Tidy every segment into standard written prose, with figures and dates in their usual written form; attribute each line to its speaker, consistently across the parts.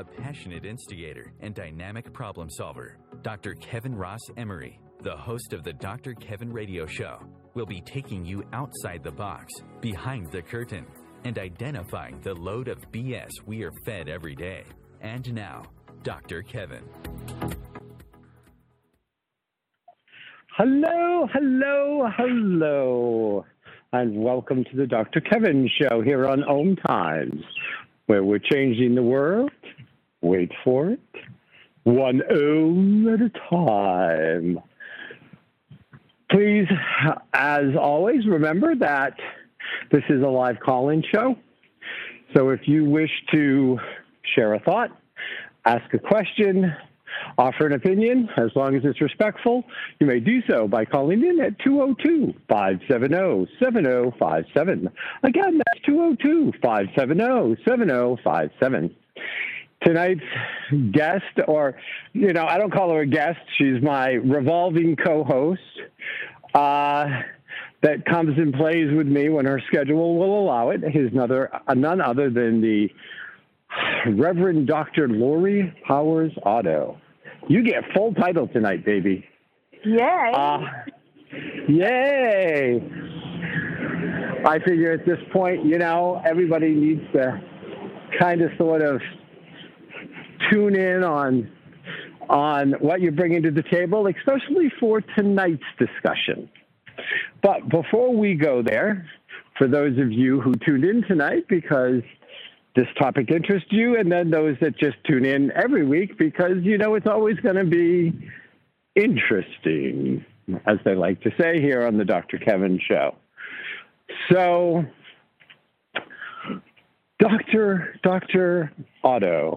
Speaker 1: a passionate instigator and dynamic problem solver. Dr. Kevin Ross Emery, the host of the Dr. Kevin Radio Show, will be taking you outside the box, behind the curtain, and identifying the load of BS we are fed every day. And now, Dr. Kevin.
Speaker 2: Hello, hello, hello, and welcome to the Dr. Kevin Show here on Ohm Times, where we're changing the world, wait for it, one ohm at a time. Please, as always, remember that this is a live call-in show, so if you wish to share a thought, ask a question, offer an opinion, as long as it's respectful, you may do so by calling in at 202-570-7057. Again, that's 202-570-7057. Tonight's guest, or, I don't call her a guest, she's my revolving co-host that comes and plays with me when her schedule will allow it, is none other than the Reverend Dr. Lori Powers Otto. You get full title tonight, baby.
Speaker 3: Yay.
Speaker 2: Yay. I figure at this point, everybody needs to kind of sort of tune in on what you're bringing to the table, especially for tonight's discussion. But before we go there, for those of you who tuned in tonight because this topic interests you, and then those that just tune in every week because, it's always going to be interesting, as they like to say here on the Dr. Kevin Show. So, Dr. Otto,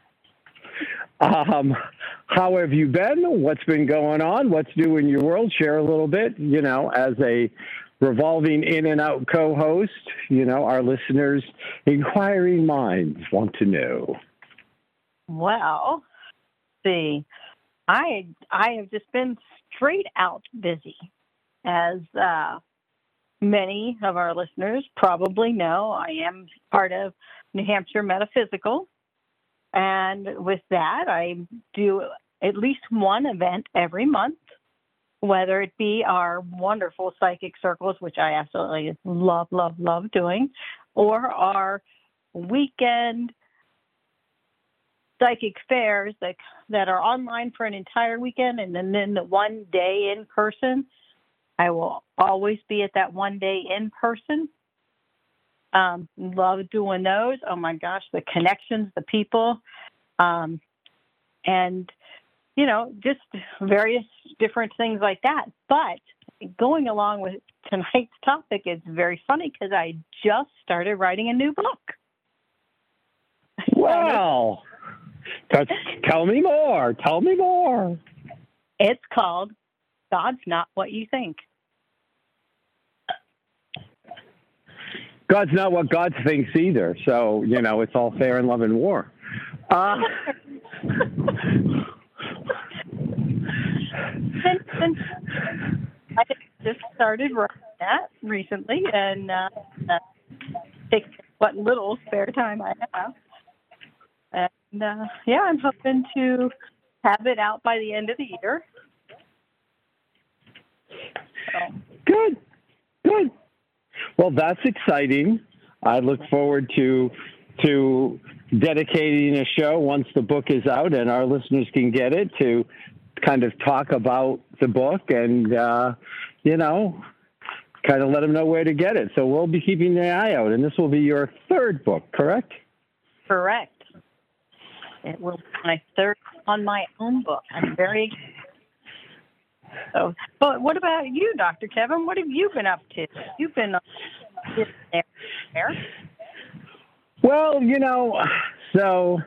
Speaker 2: how have you been? What's been going on? What's new in your world? Share a little bit, as a revolving in and out co-host, our listeners, inquiring minds want to know.
Speaker 3: Well, see, I have just been straight out busy. As many of our listeners probably know, I am part of New Hampshire Metaphysical. And with that, I do at least one event every month, whether it be our wonderful psychic circles, which I absolutely love doing, or our weekend psychic fairs that are online for an entire weekend, and then the one day in person. I will always be at that one day in person. Love doing those. Oh my gosh, the connections, the people, and just various different things like that. But going along with tonight's topic, it's very funny because I just started writing a new book.
Speaker 2: Wow. Tell me more. Tell me more.
Speaker 3: It's called God's Not What You Think.
Speaker 2: God's not what God thinks either. So, it's all fair in love and war.
Speaker 3: I just started writing that recently, and takes what little spare time I have. And I'm hoping to have it out by the end of the year. So.
Speaker 2: Good. Well, that's exciting. I look forward to dedicating a show once the book is out and our listeners can get it to kind of talk about the book and, kind of let them know where to get it. So we'll be keeping an eye out, and this will be your third book, correct?
Speaker 3: Correct. It will be my third on my own book. I'm very excited. So, but what about you, Dr. Kevin? What have you been up to? You've been there.
Speaker 2: Well, so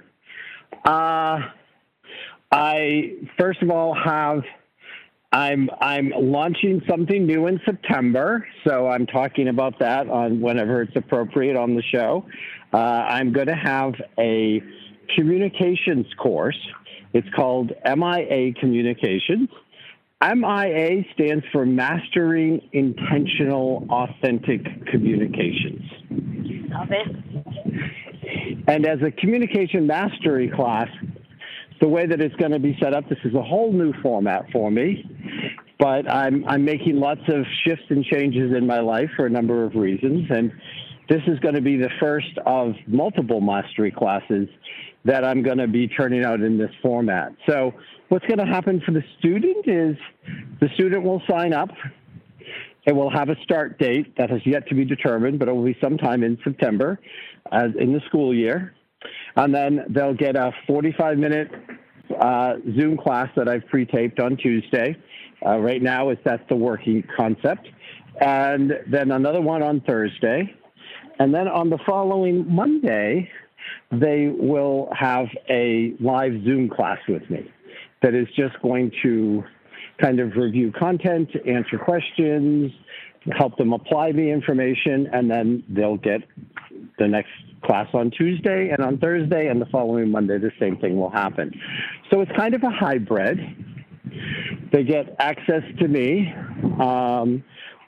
Speaker 2: I first of all I'm launching something new in September, so I'm talking about that on whenever it's appropriate on the show. I'm going to have a communications course. It's called MIA Communications. MIA stands for Mastering Intentional Authentic Communications.
Speaker 3: Love it.
Speaker 2: And as a communication mastery class, the way that it's going to be set up, this is a whole new format for me, but I'm making lots of shifts and changes in my life for a number of reasons. And this is going to be the first of multiple mastery classes that I'm going to be turning out in this format. So what's going to happen for the student is the student will sign up. It will have a start date that has yet to be determined, but it will be sometime in September in the school year. And then they'll get a 45-minute Zoom class that I've pre-taped on Tuesday. Right now, that's the working concept. And then another one on Thursday. And then on the following Monday, they will have a live Zoom class with me that is just going to kind of review content, answer questions, help them apply the information, and then they'll get the next class on Tuesday and on Thursday, and the following Monday, the same thing will happen. So it's kind of a hybrid. They get access to me, and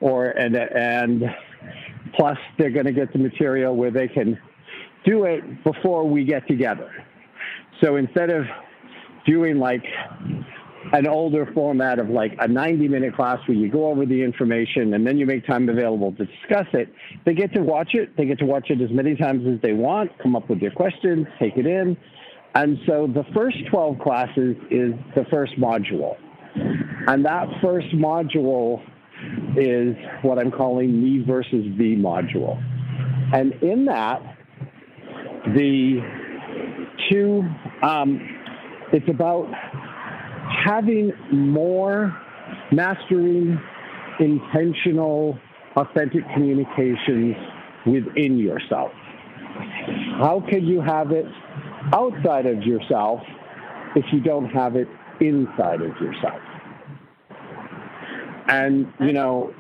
Speaker 2: plus they're going to get the material where they can do it before we get together. So instead of doing like an older format of like a 90-minute class where you go over the information and then you make time available to discuss it, they get to watch it. They get to watch it as many times as they want, come up with their questions, take it in. And so the first 12 classes is the first module. And that first module is what I'm calling me versus thee module. And in that, the two, it's about having more mastering intentional, authentic communications within yourself. How can you have it outside of yourself if you don't have it inside of yourself? And, you know,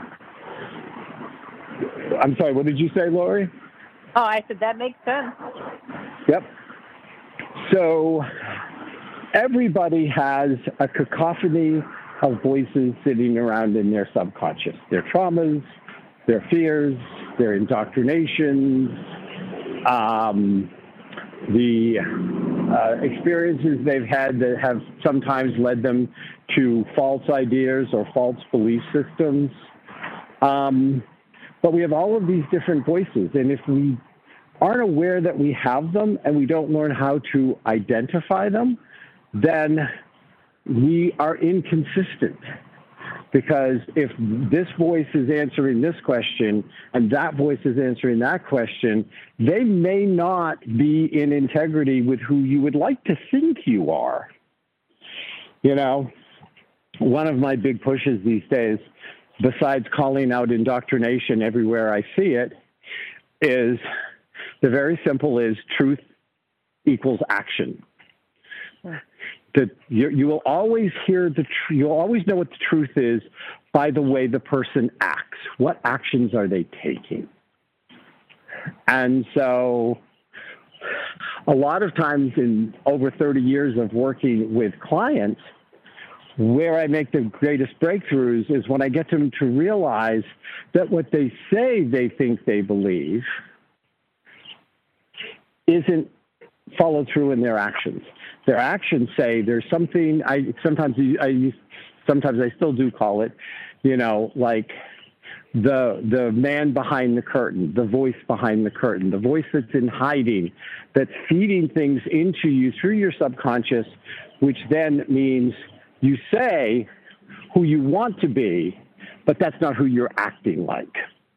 Speaker 2: I'm sorry, what did you say, Lori?
Speaker 3: Oh, I said that makes sense.
Speaker 2: Yep. So everybody has a cacophony of voices sitting around in their subconscious, their traumas, their fears, their indoctrinations, the experiences they've had that have sometimes led them to false ideas or false belief systems. But we have all of these different voices, and if we aren't aware that we have them and we don't learn how to identify them, then we are inconsistent. Because if this voice is answering this question and that voice is answering that question, they may not be in integrity with who you would like to think you are. You know, one of my big pushes these days, besides calling out indoctrination everywhere I see it, is the very simple is truth equals action. That you will always hear you'll always know what the truth is by the way the person acts. What actions are they taking? And so a lot of times in over 30 years of working with clients, where I make the greatest breakthroughs is when I get them to realize that what they say they think they believe isn't followed through in their actions. Their actions say there's something. Sometimes I still do call it, you know, like the man behind the curtain, the voice behind the curtain, the voice that's in hiding, that's feeding things into you through your subconscious, which then means you say who you want to be, but that's not who you're acting like.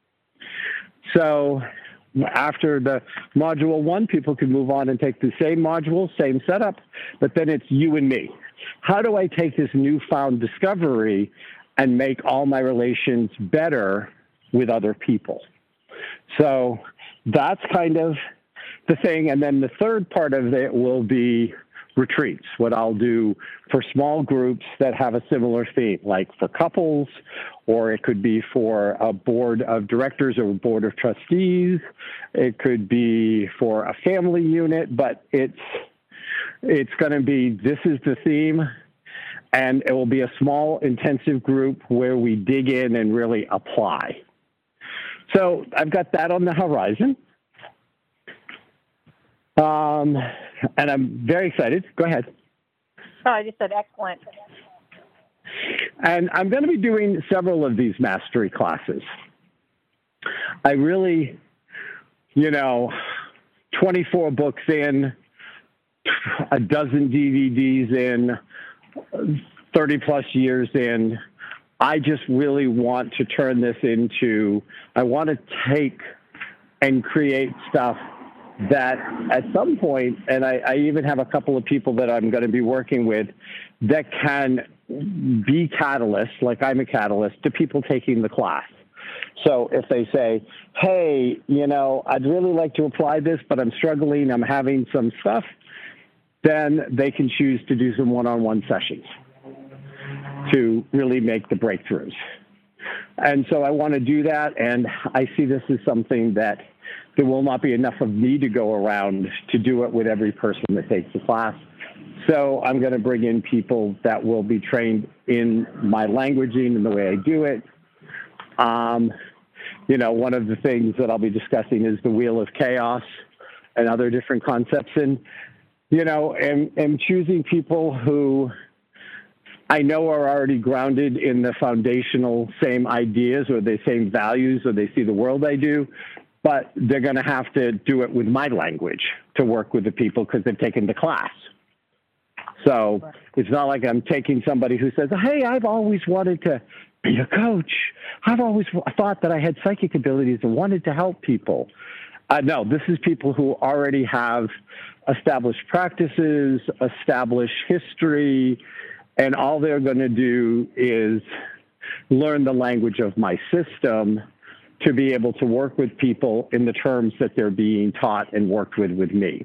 Speaker 2: So after the module 1, people can move on and take the same module, same setup, but then it's you and me. How do I take this newfound discovery and make all my relations better with other people? So that's kind of the thing. And then the third part of it will be retreats, what I'll do for small groups that have a similar theme, like for couples, or it could be for a board of directors or a board of trustees. It could be for a family unit, but it's going to be, this is the theme, and it will be a small intensive group where we dig in and really apply. So I've got that on the horizon. And I'm very excited. Go ahead.
Speaker 3: Oh, I just said excellent.
Speaker 2: And I'm going to be doing several of these mastery classes. I really, 24 books in, a dozen DVDs in, 30 plus years in, I just really want to turn this into, I want to take and create stuff that at some point, and I even have a couple of people that I'm going to be working with that can be catalysts, like I'm a catalyst, to people taking the class. So if they say, hey, I'd really like to apply this, but I'm struggling, I'm having some stuff, then they can choose to do some one-on-one sessions to really make the breakthroughs. And so I want to do that, and I see this as something that there will not be enough of me to go around to do it with every person that takes the class. So I'm going to bring in people that will be trained in my languaging and the way I do it. One of the things that I'll be discussing is the Wheel of Chaos and other different concepts. And, and choosing people who I know are already grounded in the foundational same ideas or the same values, or they see the world I do, but they're going to have to do it with my language to work with the people because they've taken the class. So it's not like I'm taking somebody who says, hey, I've always wanted to be a coach. I've always thought that I had psychic abilities and wanted to help people. No, this is people who already have established practices, established history, and all they're going to do is learn the language of my system to be able to work with people in the terms that they're being taught and worked with me.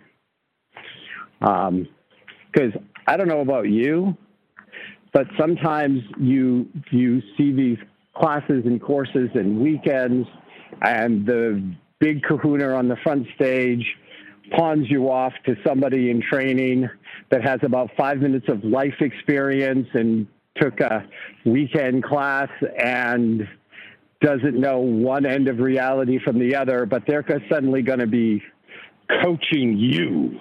Speaker 2: Because I don't know about you, but sometimes you see these classes and courses and weekends, and the big kahuna on the front stage pawns you off to somebody in training that has about 5 minutes of life experience and took a weekend class and doesn't know one end of reality from the other, but they're suddenly going to be coaching you.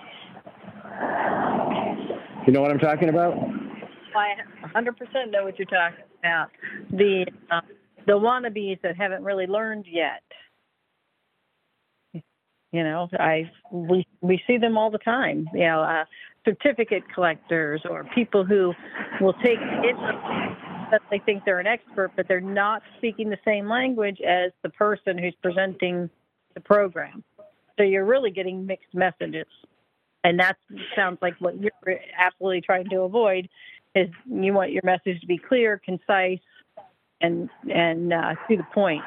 Speaker 2: You know what I'm talking about?
Speaker 3: I 100% know what you're talking about. The wannabes that haven't really learned yet. We see them all the time. Certificate collectors or people who will take it that they think they're an expert, but they're not speaking the same language as the person who's presenting the program. So you're really getting mixed messages. And that sounds like what you're absolutely trying to avoid is you want your message to be clear, concise, and to the point.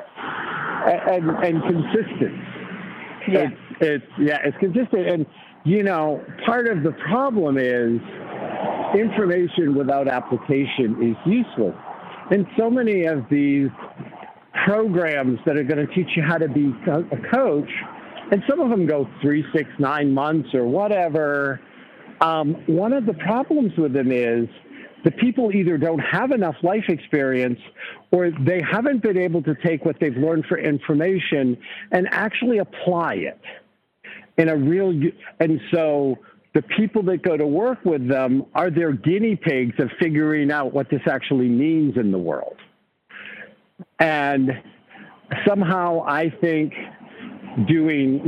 Speaker 2: And consistent.
Speaker 3: Yeah.
Speaker 2: It's consistent. And, part of the problem is information without application is useless. And so many of these programs that are going to teach you how to be a coach, and some of them go 3, 6, 9 months or whatever. One of the problems with them is the people either don't have enough life experience or they haven't been able to take what they've learned for information and actually apply it in a real, and so the people that go to work with them are their guinea pigs of figuring out what this actually means in the world. And somehow I think doing,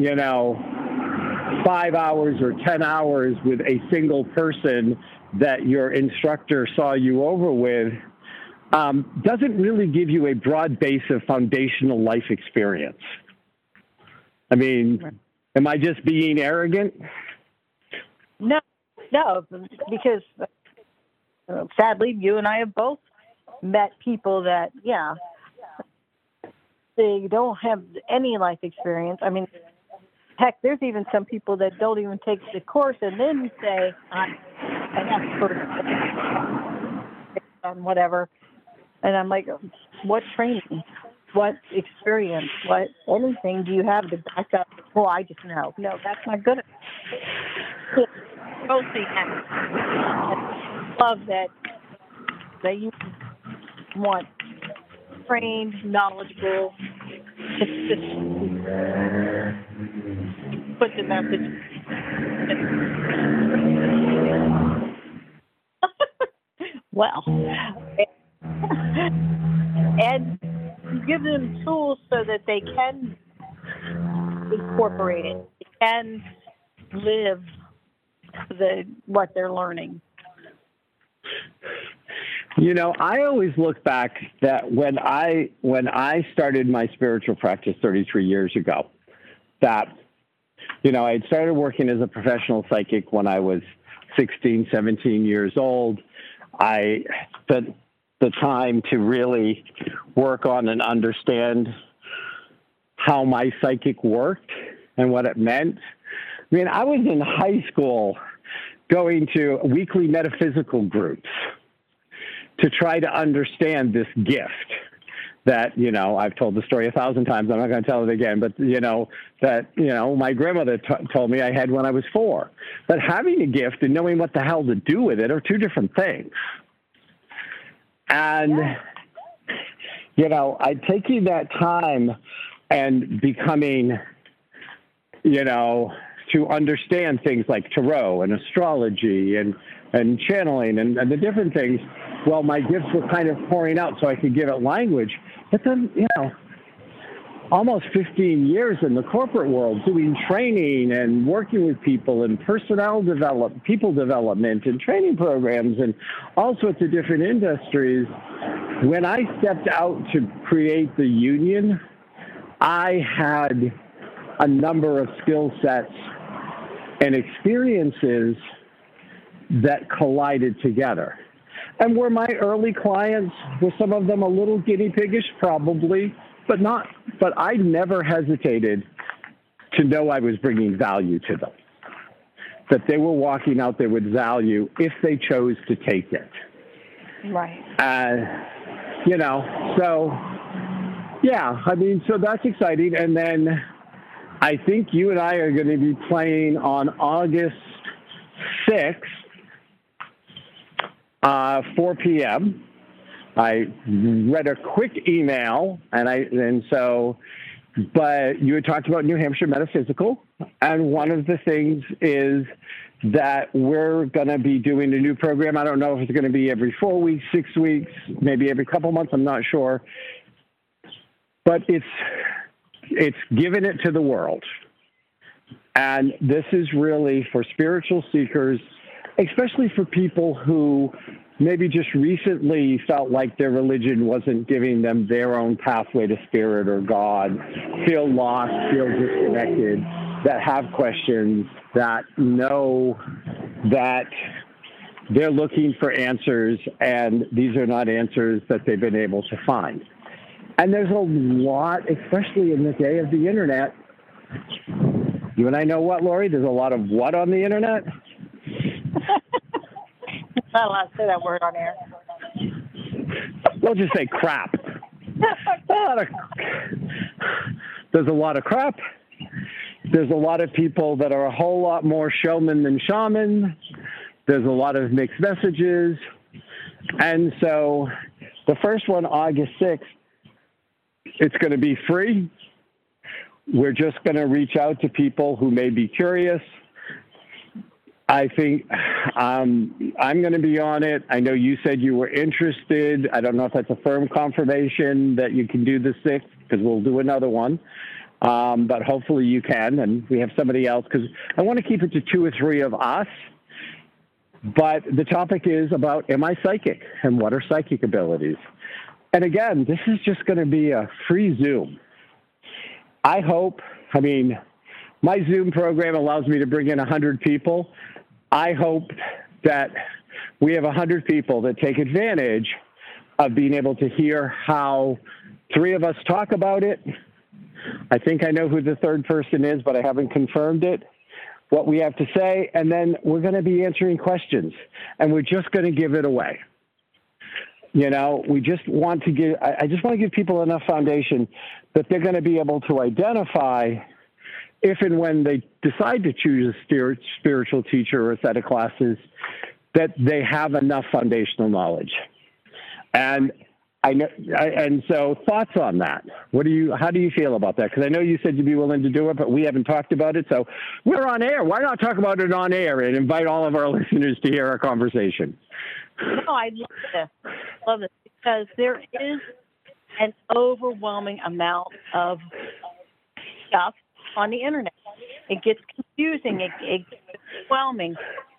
Speaker 2: 5 hours or 10 hours with a single person that your instructor saw you over with doesn't really give you a broad base of foundational life experience. I mean, am I just being arrogant?
Speaker 3: No, because sadly, you and I have both met people that, they don't have any life experience. I mean, heck, there's even some people that don't even take the course and then say, I'm an expert on whatever. And I'm like, what training, what experience, what anything do you have to back up? Oh, I just know. No, that's not good. Mostly, I love that you want trained, knowledgeable, put the message well, and give them tools so that they can incorporate it, they can live what they're learning.
Speaker 2: You know, I always look back that when I started my spiritual practice 33 years ago, that, you know, I had started working as a professional psychic when I was 16, 17 years old. I spent the time to really work on and understand how my psychic worked and what it meant. I mean, I was in high school going to weekly metaphysical groups to try to understand this gift that, you know, I've told the story 1,000 times. I'm not going to tell it again, but, you know, that, you know, my grandmother told me I had when I was 4. But having a gift and knowing what the hell to do with it are two different things. And, you know, taking that time and becoming, you know, to understand things like tarot and astrology and channeling and the different things, well, my gifts were kind of pouring out so I could give it language. But then, you know, almost 15 years in the corporate world doing training and working with people and people development and training programs and all sorts of different industries. When I stepped out to create the union, I had a number of skill sets and experiences that collided together. And were my early clients, were some of them a little guinea piggish? Probably, but I never hesitated to know I was bringing value to them, that they were walking out there with value if they chose to take it.
Speaker 3: Right.
Speaker 2: You know, so, yeah, I mean, so that's exciting. And then I think you and I are going to be playing on August 6th, 4 p.m. I read a quick email, but you had talked about New Hampshire Metaphysical, and one of the things is that we're going to be doing a new program. I don't know if it's going to be every 4 weeks, 6 weeks, maybe every couple months. I'm not sure, but it's giving it to the world, and this is really for spiritual seekers, especially for people who maybe just recently felt like their religion wasn't giving them their own pathway to spirit or God, feel lost, feel disconnected, that have questions, that know that they're looking for answers, and these are not answers that they've been able to find. And there's a lot, especially in the day of the internet. You and I know what, Lori? There's a lot of what on the internet?
Speaker 3: Not allowed to say that word on air.
Speaker 2: We'll just say crap. There's a lot of crap. There's a lot of people that are a whole lot more showman than shaman. There's a lot of mixed messages. And so the first one, August 6th, it's going to be free. We're just going to reach out to people who may be curious. I think I'm going to be on it. I know you said you were interested. I don't know if that's a firm confirmation that you can do the 6th, because we'll do another one. But hopefully you can, and we have somebody else, because I want to keep it to 2 or 3 of us. But the topic is about, am I psychic, and what are psychic abilities? And again, this is just going to be a free Zoom. I mean, my Zoom program allows me to bring in 100 people. I hope that we have 100 people that take advantage of being able to hear how 3 of us talk about it. I think I know who the third person is, but I haven't confirmed it, what we have to say. And then we're going to be answering questions, and we're just going to give it away. You know, I just want to give people enough foundation that they're going to be able to identify if and when they decide to choose a spiritual teacher or a set of classes, that they have enough foundational knowledge. And so thoughts on that. How do you feel about that? Because I know you said you'd be willing to do it, but we haven't talked about it. So we're on air. Why not talk about it on air and invite all of our listeners to hear our conversation?
Speaker 3: No, I love this. Love this because there is an overwhelming amount of stuff on the internet. It gets confusing. It gets overwhelming.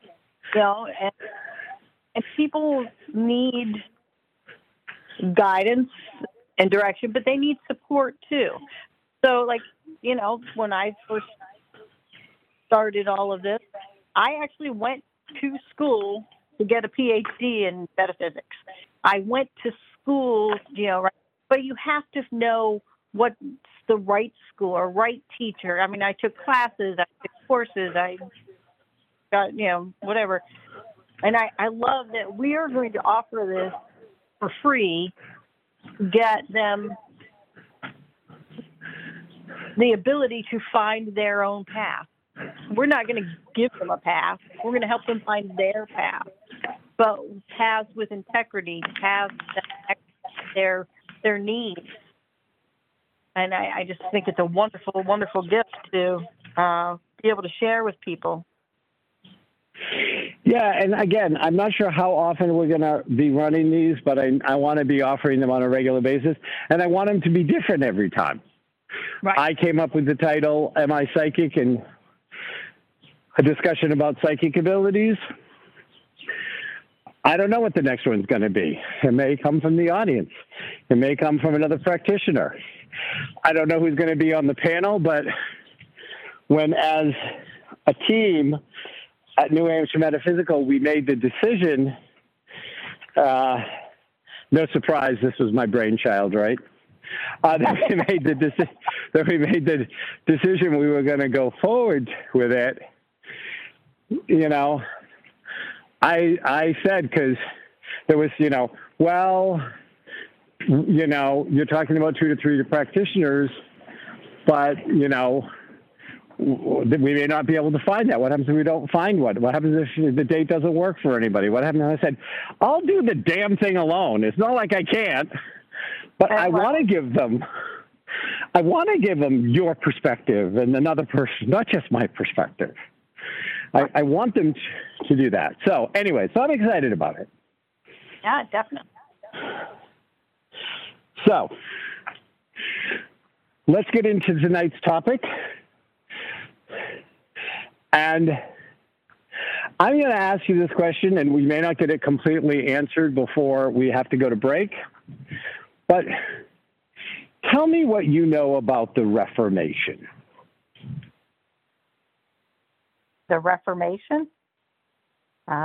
Speaker 3: And people need guidance and direction, but they need support too. So, when I first started all of this, I actually went to school to get a PhD in metaphysics. I went to school, but you have to know what's the right school or right teacher. I mean, I took classes, I took courses, I got, whatever. And I love that we are going to offer this for free, get them the ability to find their own path. We're not going to give them a path. We're going to help them find their path, but paths with integrity, paths that their needs. And I just think it's a wonderful, wonderful gift to be able to share with people.
Speaker 2: Yeah, and again, I'm not sure how often we're going to be running these, but I want to be offering them on a regular basis, and I want them to be different every time.
Speaker 3: Right.
Speaker 2: I came up with the title, Am I Psychic? And a discussion about psychic abilities. I don't know what the next one's going to be. It may come from the audience. It may come from another practitioner. I don't know who's going to be on the panel, but when as a team at New Hampshire Metaphysical, we made the decision, no surprise, this was my brainchild, right? That we made the decision we were going to go forward with it. I said, because there was, you're talking about 2 to 3 practitioners, but, we may not be able to find that. What happens if we don't find one? What happens if the date doesn't work for anybody? What happens? I said, I'll do the damn thing alone. It's not like I can't, but I want to give them your perspective and another person, not just my perspective. I want them to do that. So anyway, so I'm excited about it.
Speaker 3: Yeah, definitely.
Speaker 2: So let's get into tonight's topic. And I'm going to ask you this question, and we may not get it completely answered before we have to go to break. But tell me what you know about the Reformation.
Speaker 3: The Reformation? Okay.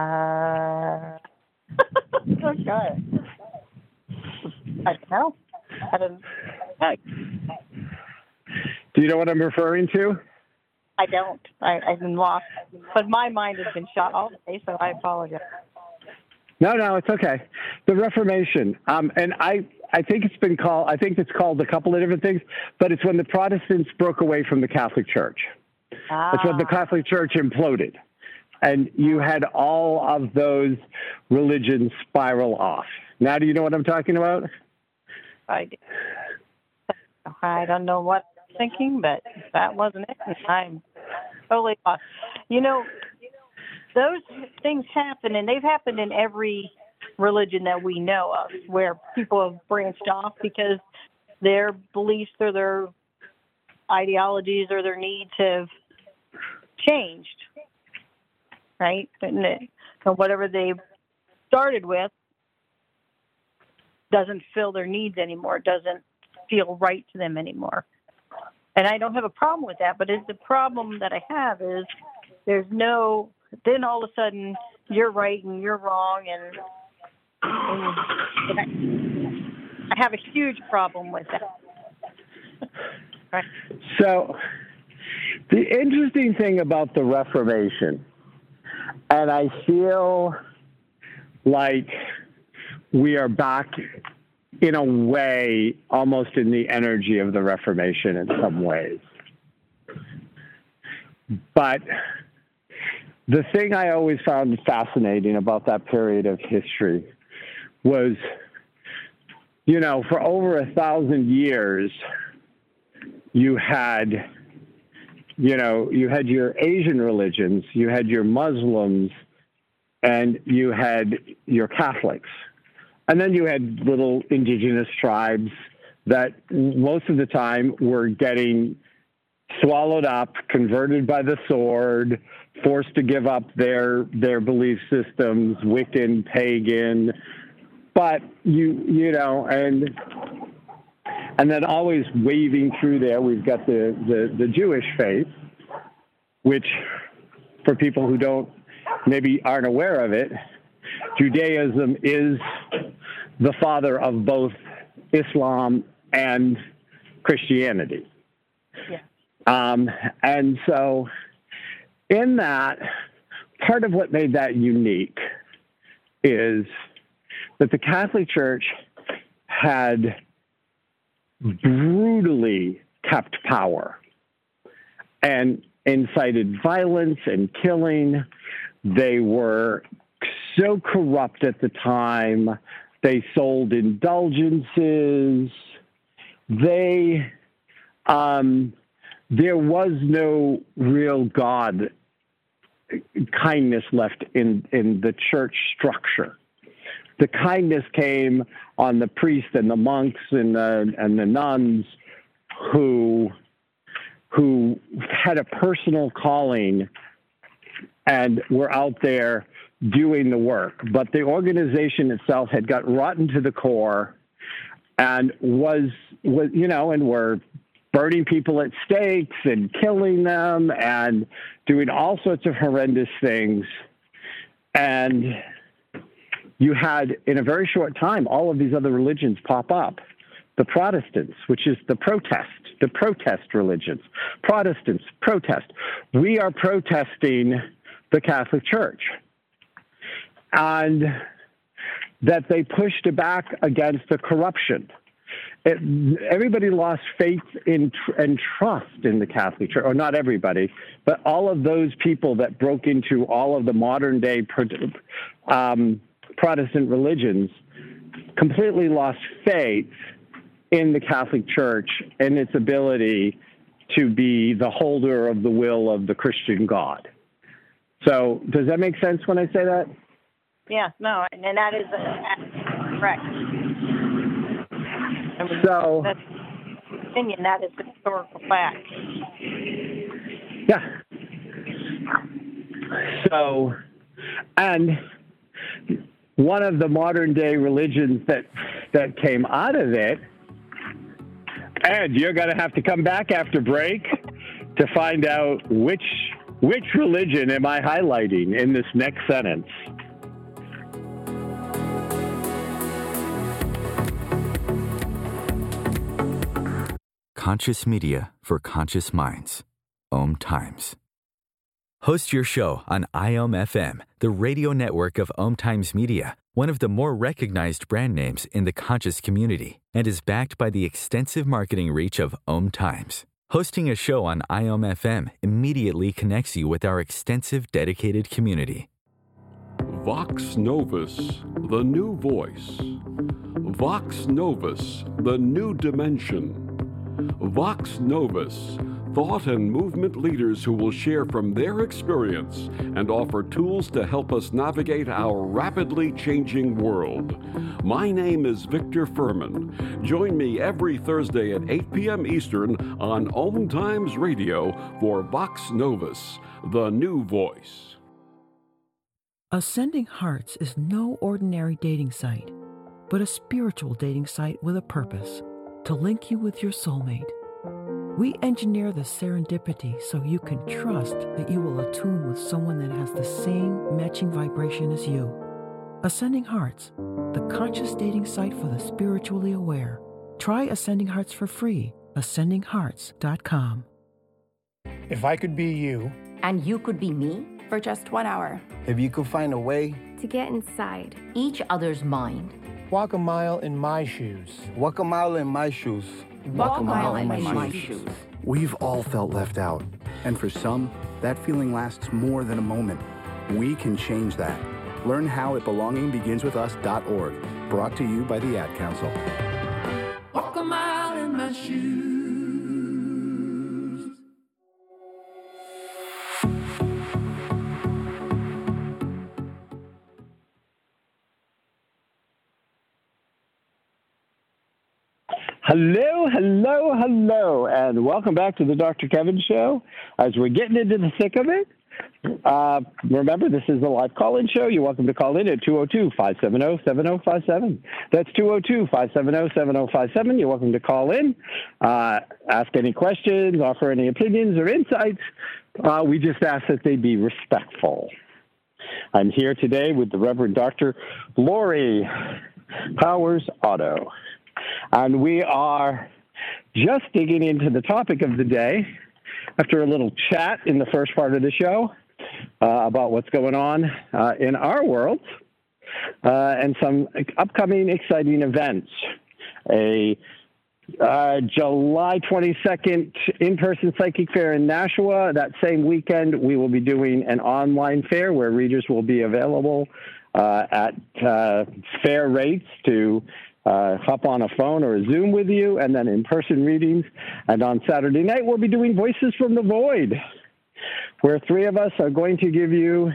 Speaker 3: I don't know. I don't know.
Speaker 2: Do you know what I'm referring to?
Speaker 3: I don't. I've been lost. But my mind has been shot all day, so I apologize.
Speaker 2: No, it's okay. The Reformation. And I think it's called a couple of different things, but it's when the Protestants broke away from the Catholic Church. It's when the Catholic Church imploded. And you had all of those religions spiral off. Now, do you know what I'm talking about?
Speaker 3: I do. I don't know what I'm thinking, but that wasn't it. I'm totally lost. Those things happen, and they've happened in every religion that we know of, where people have branched off because their beliefs or their ideologies or their needs have changed, right? And whatever they started with doesn't fill their needs anymore, doesn't feel right to them anymore. And I don't have a problem with that, but the problem that I have is then all of a sudden you're right and you're wrong, and I have a huge problem with that. Right.
Speaker 2: So the interesting thing about the Reformation, and I feel like we are back in a way almost in the energy of the Reformation in some ways. But the thing I always found fascinating about that period of history was, for over 1,000 years, you had your Asian religions, you had your Muslims, and you had your Catholics. And then you had little indigenous tribes that most of the time were getting swallowed up, converted by the sword, forced to give up their belief systems, Wiccan, pagan. But you know, and then always waving through there, we've got the Jewish faith, which for people who maybe aren't aware of it, Judaism is the father of both Islam and Christianity.
Speaker 3: Yeah.
Speaker 2: And so in that, part of what made that unique is that the Catholic Church had brutally kept power and incited violence and killing. They were so corrupt at the time. They sold indulgences. There was no real God kindness left in the church structure. The kindness came on the priests and the monks and the nuns who had a personal calling and were out there doing the work. But the organization itself had got rotten to the core and was and were burning people at stakes and killing them and doing all sorts of horrendous things. And you had, in a very short time, all of these other religions pop up. The Protestants, which is the protest religions. Protestants, protest. We are protesting the Catholic Church. And that they pushed back against the corruption. Everybody lost faith and trust in the Catholic Church, or not everybody, but all of those people that broke into all of the modern day Protestant religions completely lost faith in the Catholic Church and its ability to be the holder of the will of the Christian God. So does that make sense when I say that?
Speaker 3: Yeah, no, and that is correct. I mean,
Speaker 2: so,
Speaker 3: that's opinion. That is the historical fact.
Speaker 2: Yeah. So, and one of the modern day religions that came out of it, and you're going to have to come back after break to find out which religion am I highlighting in this next sentence.
Speaker 1: Conscious media for conscious minds. Om Times. Host your show on IOM FM, the radio network of Om Times Media, one of the more recognized brand names in the conscious community, and is backed by the extensive marketing reach of Om Times. Hosting a show on IOM FM immediately connects you with our extensive dedicated community.
Speaker 4: Vox Novus, the new voice. Vox Novus, the new dimension. Vox Novus, thought and movement leaders who will share from their experience and offer tools to help us navigate our rapidly changing world. My name is Victor Furman. Join me every Thursday at 8 p.m. Eastern on Om Times Radio for Vox Novus, the new voice.
Speaker 5: Ascending Hearts is no ordinary dating site, but a spiritual dating site with a purpose, to link you with your soulmate. We engineer the serendipity so you can trust that you will attune with someone that has the same matching vibration as you. Ascending Hearts, the conscious dating site for the spiritually aware. Try Ascending Hearts for free. AscendingHearts.com.
Speaker 6: If I could be you,
Speaker 7: and you could be me,
Speaker 8: for just 1 hour.
Speaker 6: if you could find a way,
Speaker 8: To get inside.
Speaker 7: each other's mind.
Speaker 6: walk a mile in my shoes.
Speaker 9: Walk a mile in my shoes.
Speaker 7: Walk a mile in my shoes.
Speaker 10: We've all felt left out, and for some, that feeling lasts more than a moment. We can change that. Learn how at belongingbeginswithus.org, brought to you by the Ad Council.
Speaker 11: Walk a mile in my shoes.
Speaker 2: Hello, hello, hello, and welcome back to the Dr. Kevin Show. As we're getting into the thick of it, remember, this is a live call-in show. You're welcome to call in at 202-570-7057. That's 202-570-7057. You're welcome to call in, ask any questions, offer any opinions or insights. We just ask that they be respectful. I'm here today with the Reverend Dr. Lori Powers Otto. And we are just digging into the topic of the day after a little chat in the first part of the show about what's going on in our world and some upcoming exciting events. A July 22nd in-person psychic fair in Nashua. That same weekend, we will be doing an online fair where readers will be available at fair rates to hop on a phone or a Zoom with you, and then in-person readings. And on Saturday night, we'll be doing Voices from the Void, where three of us are going to give you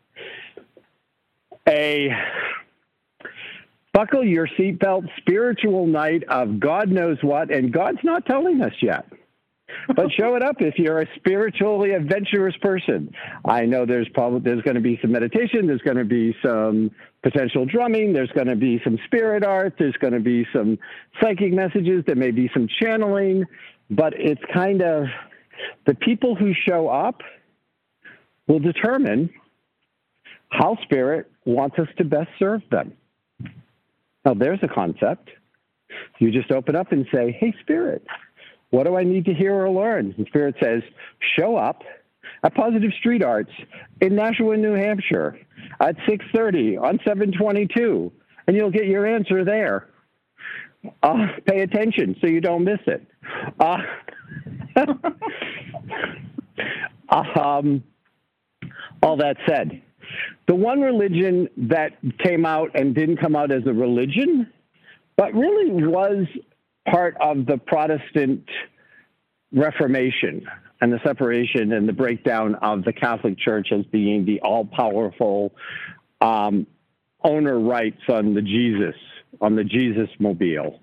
Speaker 2: a buckle your seatbelt spiritual night of God knows what, and God's not telling us yet. But show it up if you're a spiritually adventurous person. I know there's going to be some meditation, there's going to be some potential drumming, there's going to be some spirit art, there's going to be some psychic messages, there may be some channeling, but it's kind of the people who show up will determine how spirit wants us to best serve them. Now, there's a concept. You just open up and say, hey, Spirit, what do I need to hear or learn? And Spirit says, show up at Positive Street Arts in Nashua, New Hampshire at 6:30 on 7/22, and you'll get your answer there. Pay attention so you don't miss it. All that said, the one religion that came out and didn't come out as a religion, but really was part of the Protestant Reformation and the separation and the breakdown of the Catholic Church as being the all-powerful owner rights on the Jesus mobile,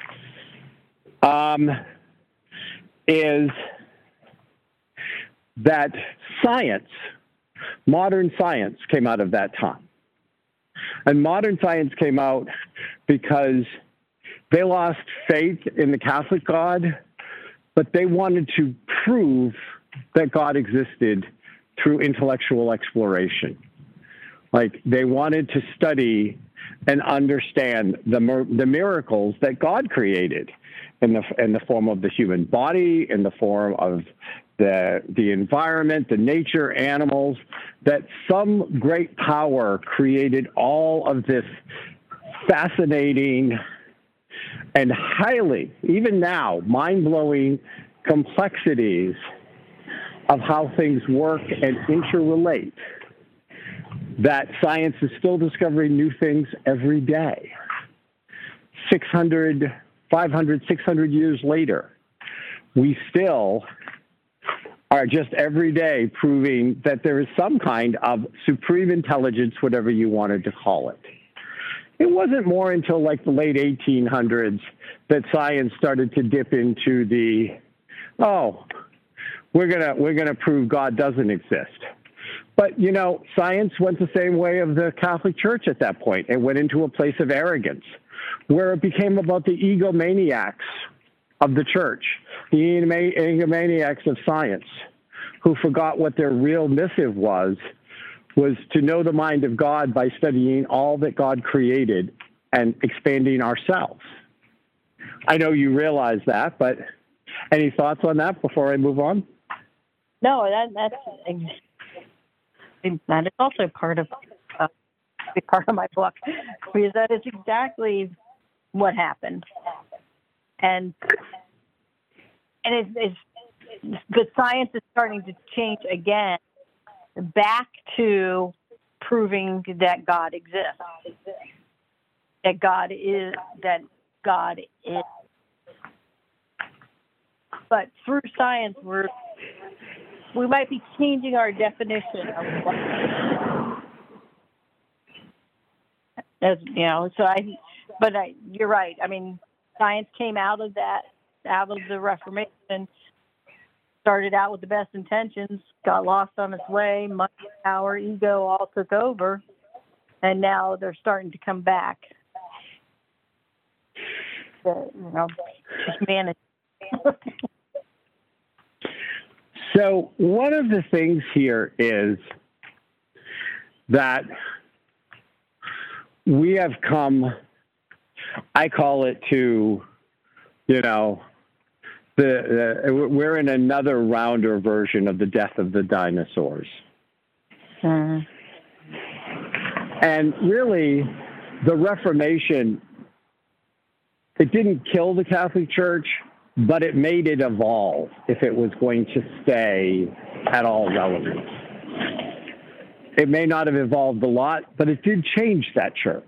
Speaker 2: is that science, modern science, came out of that time. And modern science came out because they lost faith in the Catholic God, but they wanted to prove that God existed through intellectual exploration. Like, they wanted to study and understand the miracles that God created in the form of the human body, in the form of the environment, the nature, animals, that some great power created all of this fascinating and highly, even now, mind-blowing complexities of how things work and interrelate, that science is still discovering new things every day. 500, 600 years later, we still are just every day proving that there is some kind of supreme intelligence, whatever you wanted to call it. It wasn't more until like the late 1800s that science started to dip into the, we're gonna prove God doesn't exist. But, you know, science went the same way of the Catholic Church at that point. It went into a place of arrogance, where it became about the egomaniacs of the church, the egomaniacs of science, who forgot what their real missive was to know the mind of God by studying all that God created and expanding ourselves. I know you realize that, but any thoughts on that before I move on?
Speaker 3: No, that is also part of my book, because that is exactly what happened, and it's the science is starting to change again, back to proving that God exists, that God is. But through science, we might be changing our definition of what, as you know. You're right. I mean, science came out of the Reformation. Started out with the best intentions, got lost on its way. Money, power, ego all took over, and now they're starting to come back. Humanity.
Speaker 2: So one of the things here is that we have come, I call it to, we're in another rounder version of the death of the dinosaurs. And really, the Reformation, it didn't kill the Catholic Church, but it made it evolve if it was going to stay at all relevant. It may not have evolved a lot, but it did change that church.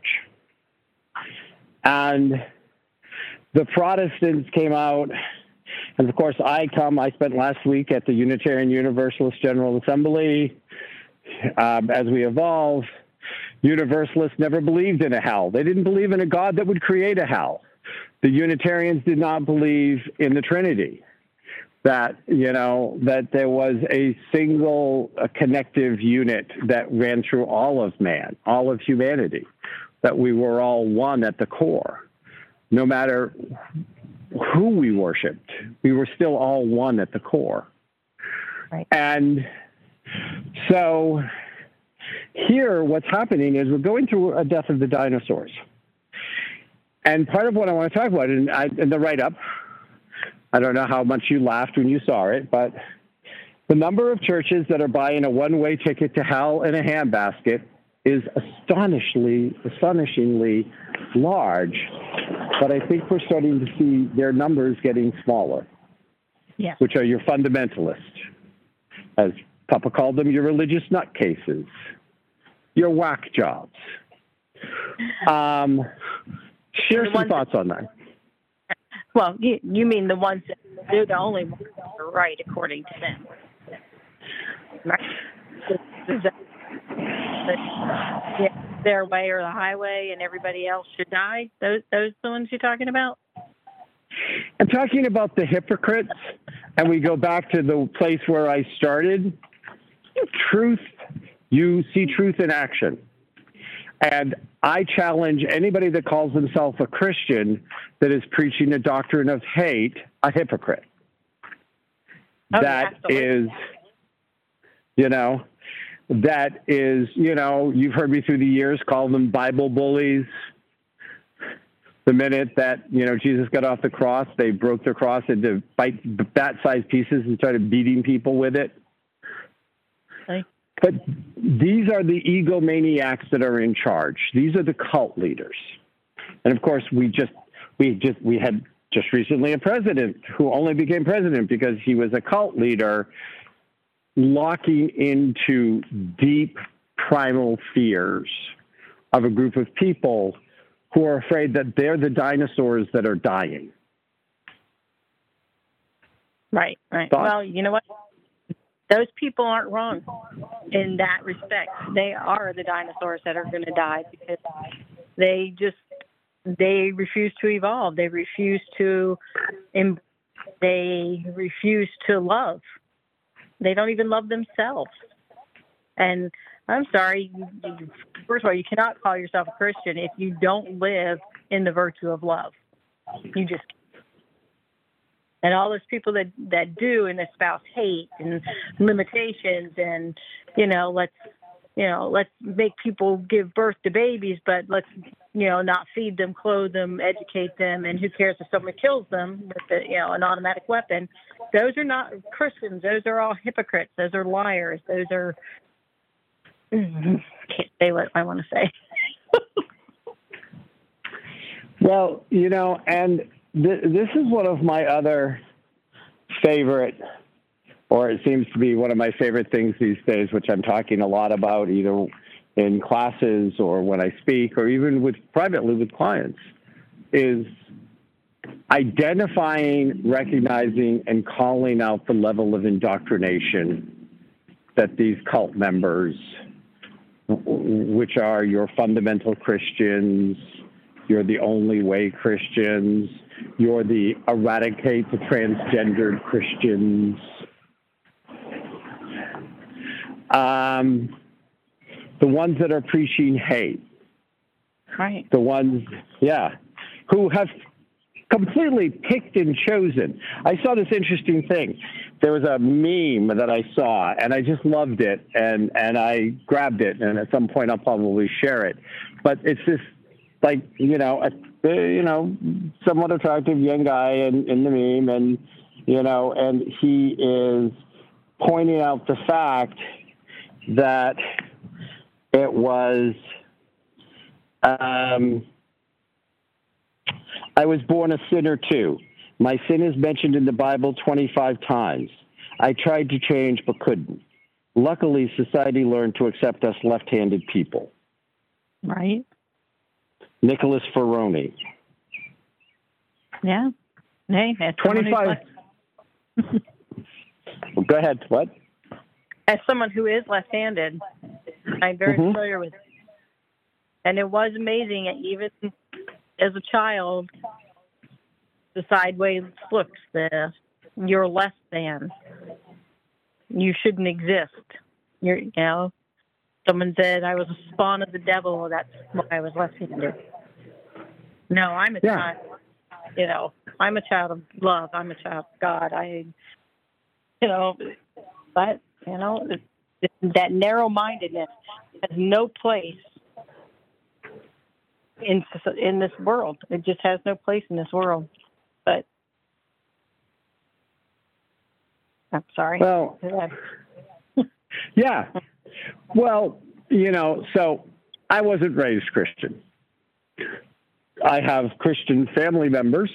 Speaker 2: And the Protestants came out, and of course I spent last week at the Unitarian Universalist General Assembly. As we evolve, Universalists never believed in a hell. They didn't believe in a God that would create a hell. The Unitarians did not believe in the Trinity, that there was a single connective unit that ran through all of man, all of humanity, that we were all one at the core. No matter who we worshiped, we were still all one at the core.
Speaker 3: Right.
Speaker 2: And so here what's happening is we're going through a death of the dinosaurs. And part of what I want to talk about in the write-up, I don't know how much you laughed when you saw it, but the number of churches that are buying a one-way ticket to hell in a handbasket is astonishingly large. But I think we're starting to see their numbers getting smaller, which are your fundamentalists. As Papa called them, your religious nutcases, your whack jobs. Share some thoughts on that.
Speaker 3: Well, you mean the ones that they're the only ones that are right according to them. Right? Their way or the highway and everybody else should die? Those the ones you're talking about?
Speaker 2: I'm talking about the hypocrites, and we go back to the place where I started. Truth, you see truth in action. And I challenge anybody that calls himself a Christian that is preaching a doctrine of hate, a hypocrite.
Speaker 3: Oh,
Speaker 2: that
Speaker 3: absolutely.
Speaker 2: is, you've heard me through the years call them Bible bullies. The minute that, Jesus got off the cross, they broke the cross into bat-sized pieces and started beating people with it.
Speaker 3: Okay.
Speaker 2: But these are the egomaniacs that are in charge. These are the cult leaders. And of course, we had just recently a president who only became president because he was a cult leader, locking into deep primal fears of a group of people who are afraid that they're the dinosaurs that are dying.
Speaker 3: Right.
Speaker 2: Thoughts?
Speaker 3: Well, you know what? Those people aren't wrong in that respect. They are the dinosaurs that are going to die because they refuse to evolve. They refuse to love. They don't even love themselves. And I'm sorry, first of all, you cannot call yourself a Christian if you don't live in the virtue of love. You just can't. And all those people that do and espouse hate and limitations and, let's make people give birth to babies, but let's, not feed them, clothe them, educate them. And who cares if someone kills them with an automatic weapon? Those are not Christians. Those are all hypocrites. Those are liars. Those are, can't say what I want to say.
Speaker 2: Well, and this is one of my other favorite, or it seems to be one of my favorite things these days, which I'm talking a lot about either in classes or when I speak or even privately with clients, is identifying, recognizing, and calling out the level of indoctrination that these cult members, which are your fundamental Christians, you're the only way Christians, You're the eradicate the transgendered Christians. The ones that are preaching hate.
Speaker 3: Right.
Speaker 2: The ones, who have completely picked and chosen. I saw this interesting thing. There was a meme that I saw, and I just loved it, and I grabbed it, and at some point I'll probably share it. But it's this, like, somewhat attractive young guy in the meme, and he is pointing out the fact that it was, I was born a sinner too. My sin is mentioned in the Bible 25 times. I tried to change but couldn't. Luckily, society learned to accept us left-handed people.
Speaker 3: Right.
Speaker 2: Nicholas Ferroni.
Speaker 3: Yeah. Hey,
Speaker 2: 25. Well, go ahead. What?
Speaker 3: As someone who is left-handed, I'm very familiar with it. And it was amazing, even as a child, the sideways looks, you're less than. You shouldn't exist. Someone said I was a spawn of the devil. That's why I was left-handed. No, I'm a child. I'm a child of love. I'm a child of God. But that narrow-mindedness has no place in this world. It just has no place in this world. But I'm sorry.
Speaker 2: Well, yeah. Well, so I wasn't raised Christian. I have Christian family members.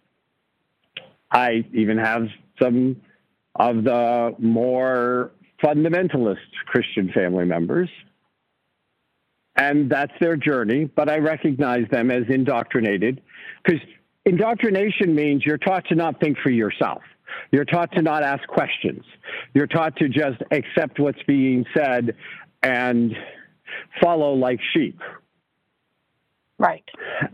Speaker 2: I even have some of the more fundamentalist Christian family members. And that's their journey, but I recognize them as indoctrinated, because indoctrination means you're taught to not think for yourself. You're taught to not ask questions. You're taught to just accept what's being said and follow like sheep.
Speaker 3: Right.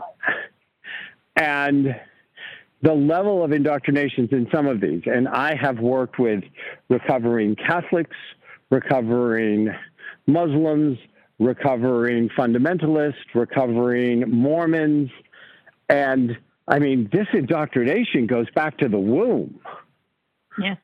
Speaker 2: And the level of indoctrinations in some of these, and I have worked with recovering Catholics, recovering Muslims, recovering fundamentalists, recovering Mormons, and I mean, this indoctrination goes back to the womb.
Speaker 3: Yes.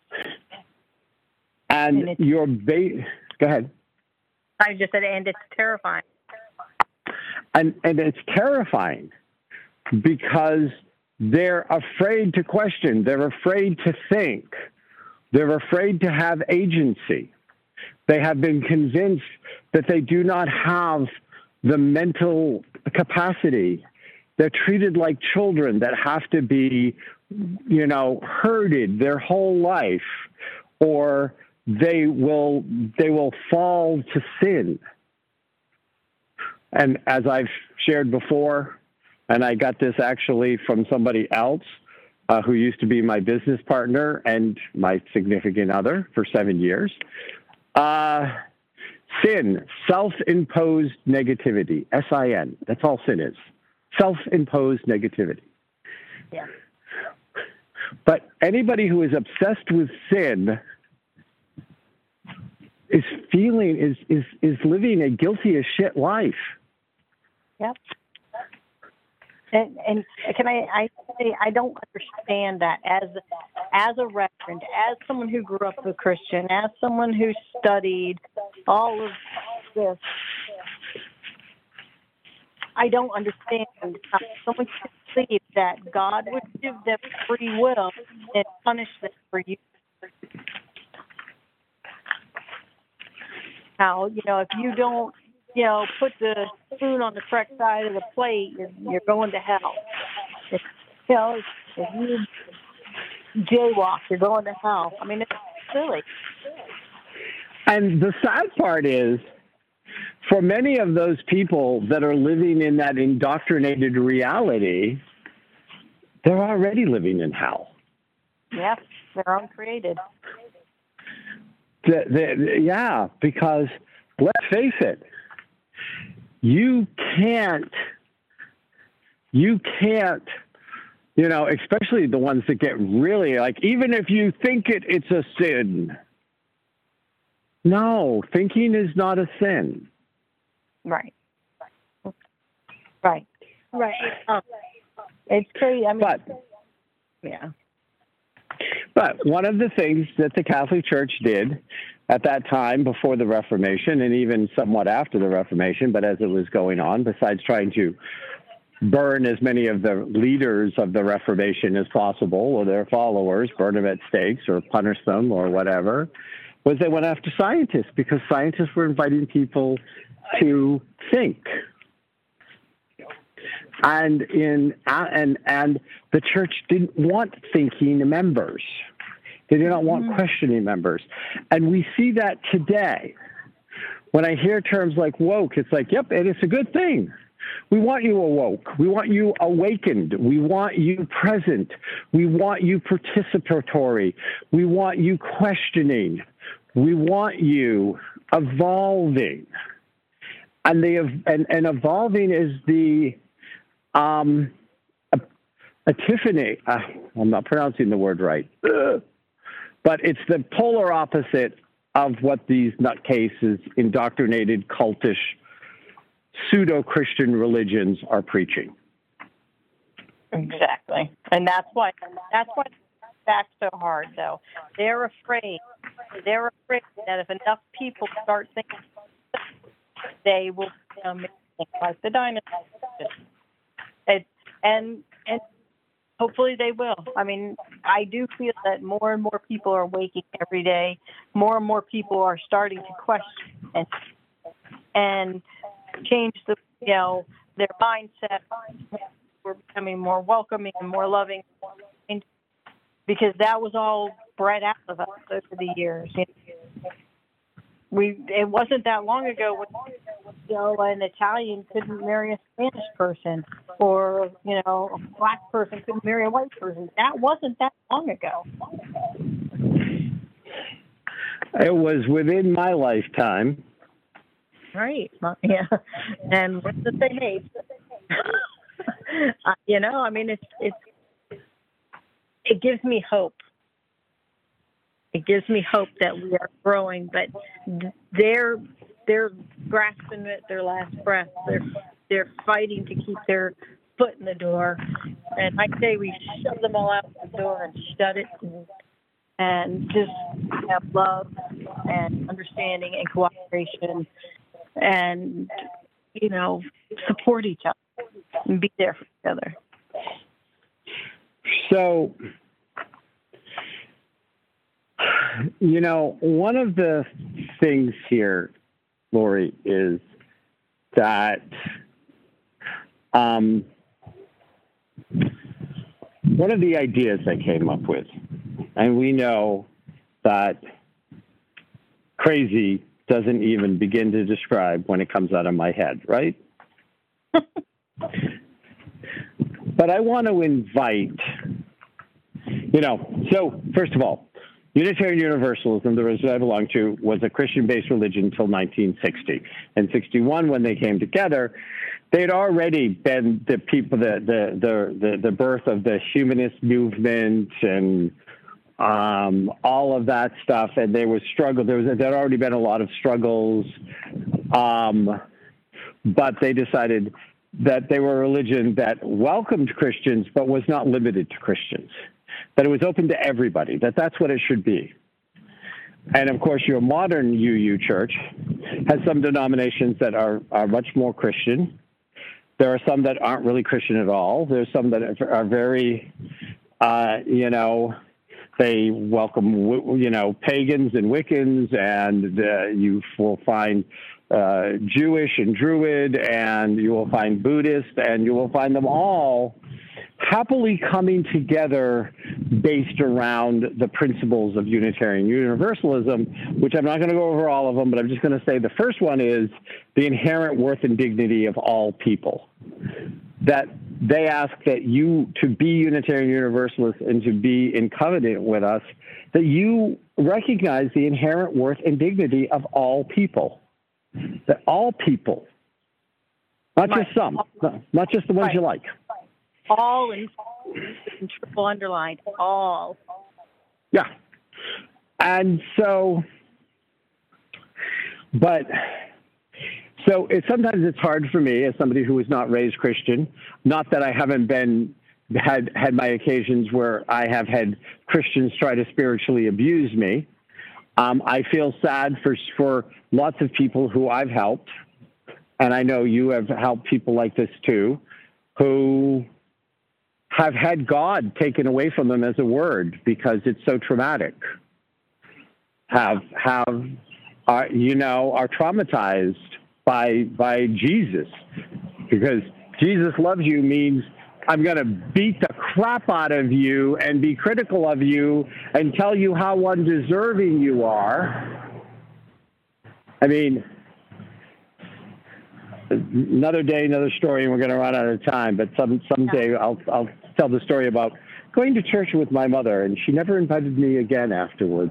Speaker 2: And go ahead.
Speaker 3: I just said, and it's terrifying.
Speaker 2: And it's terrifying because they're afraid to question. They're afraid to think. They're afraid to have agency. They have been convinced that they do not have the mental capacity. They're treated like children that have to be, herded their whole life, or they will fall to sin. And as I've shared before, and I got this actually from somebody else who used to be my business partner and my significant other for 7 years. Sin, self-imposed negativity, S-I-N. That's all sin is. Self-imposed negativity.
Speaker 3: Yeah.
Speaker 2: But anybody who is obsessed with sin is living a guilty as shit life.
Speaker 3: Yep. And can I say I don't understand that as a reverend, as someone who grew up a Christian, as someone who studied all of this. I don't understand how someone can believe that God would give them free will and punish them for you. How, if you don't, put the spoon on the correct side of the plate, you're going to hell. If you jaywalk, you're going to hell. I mean, it's silly.
Speaker 2: And the sad part is, for many of those people that are living in that indoctrinated reality, they're already living in hell.
Speaker 3: Yes, they're uncreated.
Speaker 2: Yeah, because let's face it, you can't You know, especially the ones that get really like, even if you think it's a sin. No, thinking is not a sin.
Speaker 3: Right. Right. It's crazy. I mean,
Speaker 2: But one of the things that the Catholic Church did at that time, before the Reformation, and even somewhat after the Reformation, but as it was going on, besides trying to burn as many of the leaders of the Reformation as possible, or their followers, burn them at stakes or punish them or whatever, was they went after scientists, because scientists were inviting people to think. And the church didn't want thinking members. They did not want questioning members. And we see that today. When I hear terms like woke, it's like, yep, and it's a good thing. We want you awoke. We want you awakened. We want you present. We want you participatory. We want you questioning. We want you evolving. And evolving is the epiphany. I'm not pronouncing the word right. But it's the polar opposite of what these nutcases, indoctrinated, cultish, pseudo-Christian religions are preaching.
Speaker 3: Exactly. And that's why it's back so hard, though. They're afraid that if enough people start thinking, they will make things like the dinosaurs. And hopefully they will. I mean, I do feel that more and more people are waking every day. More and more people are starting to question and change their mindset. We're becoming more welcoming and more loving, because that was all bred out of us over the years. It wasn't that long ago when an Italian couldn't marry a Spanish person, or a black person couldn't marry a white person. That wasn't that long ago.
Speaker 2: It was within my lifetime.
Speaker 3: Right. Yeah. And we're the same age. I mean, it gives me hope. It gives me hope that we are growing, but they're grasping at their last breath. They're fighting to keep their foot in the door, and I say we shove them all out the door and shut it, and just have love and understanding and cooperation, and support each other and be there for each other.
Speaker 2: So, one of the things here, Lori, is that one of the ideas I came up with, and we know that crazy doesn't even begin to describe when it comes out of my head, right? But I want to invite, so first of all, Unitarian Universalism, the religion I belong to, was a Christian-based religion until 1960. In 61, when they came together, they had already been the people, the birth of the humanist movement and all of that stuff. And there was struggle. There had already been a lot of struggles, but they decided that they were a religion that welcomed Christians, but was not limited to Christians. That it was open to everybody, that's what it should be. And, of course, your modern UU church has some denominations that are much more Christian. There are some that aren't really Christian at all. There's some that are very, they welcome, pagans and Wiccans, and you will find Jewish and Druid, and you will find Buddhist, and you will find them all happily coming together based around the principles of Unitarian Universalism, which I'm not going to go over all of them, but I'm just going to say the first one is the inherent worth and dignity of all people. That they ask that you, to be Unitarian Universalist and to be in covenant with us, that you recognize the inherent worth and dignity of all people. That all people, not just some, not just the ones you like.
Speaker 3: All in triple underlined, all.
Speaker 2: Yeah. And so, sometimes it's hard for me as somebody who was not raised Christian, not that I haven't had my occasions where I have had Christians try to spiritually abuse me. I feel sad for lots of people who I've helped, and I know you have helped people like this too, who have had God taken away from them as a word because it's so traumatic. Are traumatized by Jesus, because Jesus loves you means I'm going to beat the crap out of you and be critical of you and tell you how undeserving you are. I mean, another day, another story, and we're going to run out of time. But someday I'll tell the story about going to church with my mother, and she never invited me again afterwards.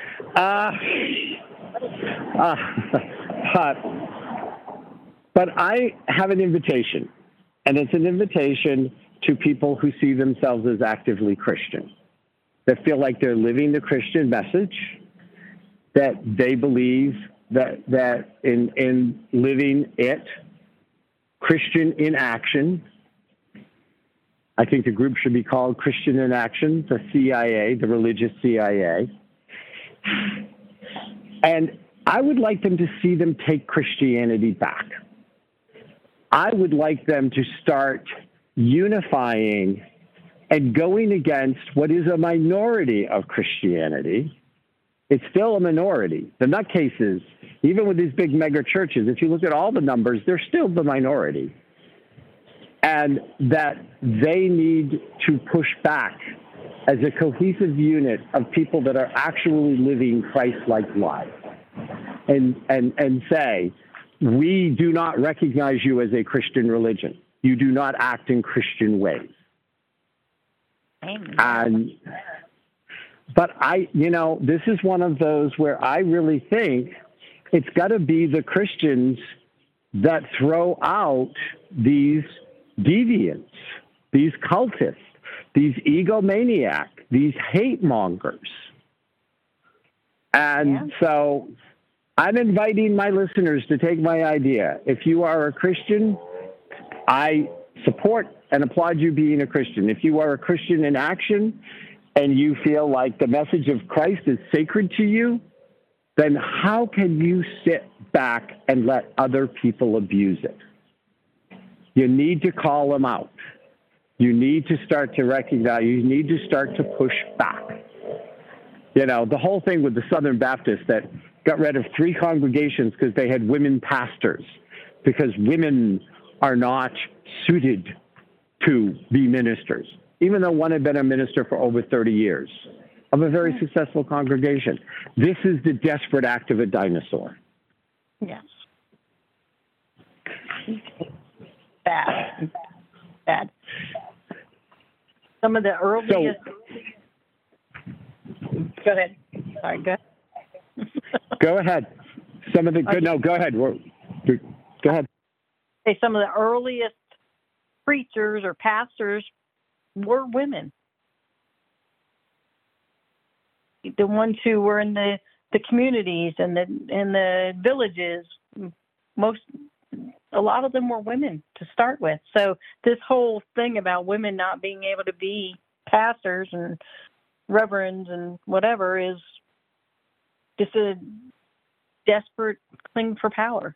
Speaker 2: But I have an invitation, and it's an invitation to people who see themselves as actively Christian, that feel like they're living the Christian message, that they believe that in living it, Christian in action. I think the group should be called Christian in Action, the CIA, the religious CIA. And I would like them to see them take Christianity back. I would like them to start unifying and going against what is a minority of Christianity. It's still a minority. The nutcases, even with these big mega churches, if you look at all the numbers, they're still the minority. And that they need to push back as a cohesive unit of people that are actually living Christ-like lives and say, we do not recognize you as a Christian religion. You do not act in Christian ways. Amen. But this is one of those where I really think it's got to be the Christians that throw out these deviants, these cultists, these egomaniacs, these hate mongers. And so I'm inviting my listeners to take my idea. If you are a Christian, I support and applaud you being a Christian. If you are a Christian in action and you feel like the message of Christ is sacred to you, then how can you sit back and let other people abuse it? You need to call them out. You need to start to recognize, you need to start to push back. The whole thing with the Southern Baptists that got rid of 3 congregations because they had women pastors, because women are not suited to be ministers, even though one had been a minister for over 30 years of a very successful congregation. This is the desperate act of a dinosaur.
Speaker 3: Yes. Bad. Some of the earliest... Go ahead. Sorry, go ahead.
Speaker 2: Go ahead. Go ahead. Go ahead.
Speaker 3: Say some of the earliest preachers or pastors were women. The ones who were in the communities and the villages, a lot of them were women to start with. So this whole thing about women not being able to be pastors and reverends and whatever is just a desperate cling for power.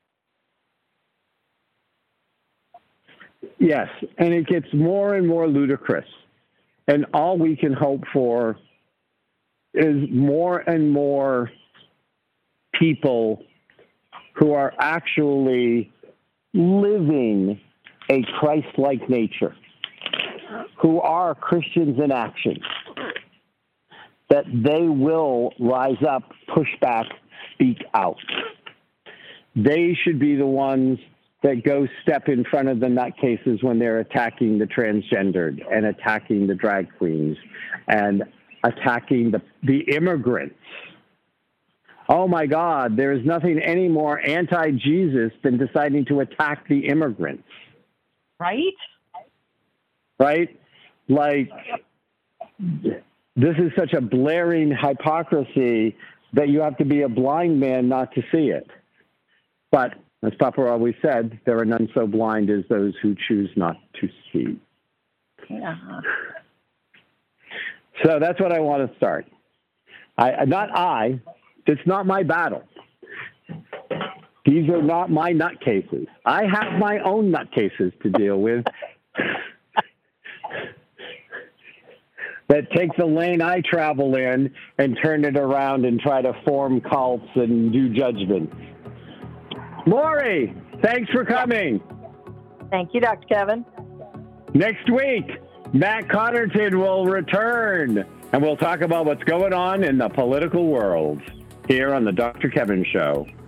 Speaker 2: Yes, and it gets more and more ludicrous. And all we can hope for is more and more people who are actually living a Christ-like nature, who are Christians in action, that they will rise up, push back, speak out. They should be the ones that go step in front of the nutcases when they're attacking the transgendered and attacking the drag queens and attacking the immigrants. Oh my God, there is nothing any more anti-Jesus than deciding to attack the immigrants.
Speaker 3: Right?
Speaker 2: right? Like, this is such a blaring hypocrisy that you have to be a blind man not to see it. But as Papa always said, there are none so blind as those who choose not to see.
Speaker 3: Yeah.
Speaker 2: So that's what I want to start. It's not my battle. These are not my nutcases. I have my own nutcases to deal with that take the lane I travel in and turn it around and try to form cults and do judgment. Maury, thanks for coming.
Speaker 3: Thank you, Dr. Kevin.
Speaker 2: Next week, Matt Connerton will return, and we'll talk about what's going on in the political world here on the Dr. Kevin Show.